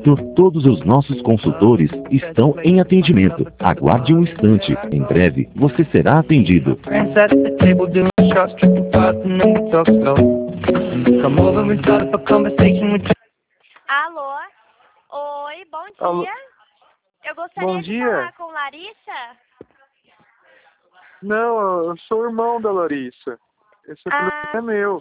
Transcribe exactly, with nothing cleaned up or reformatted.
momento, todos os nossos consultores estão em atendimento. Aguarde um instante. Em breve, você será atendido. Alô? Oi, bom dia. Alô? Eu gostaria Bom de dia. falar com Larissa. Não, eu sou o irmão da Larissa. Esse Ah, é meu.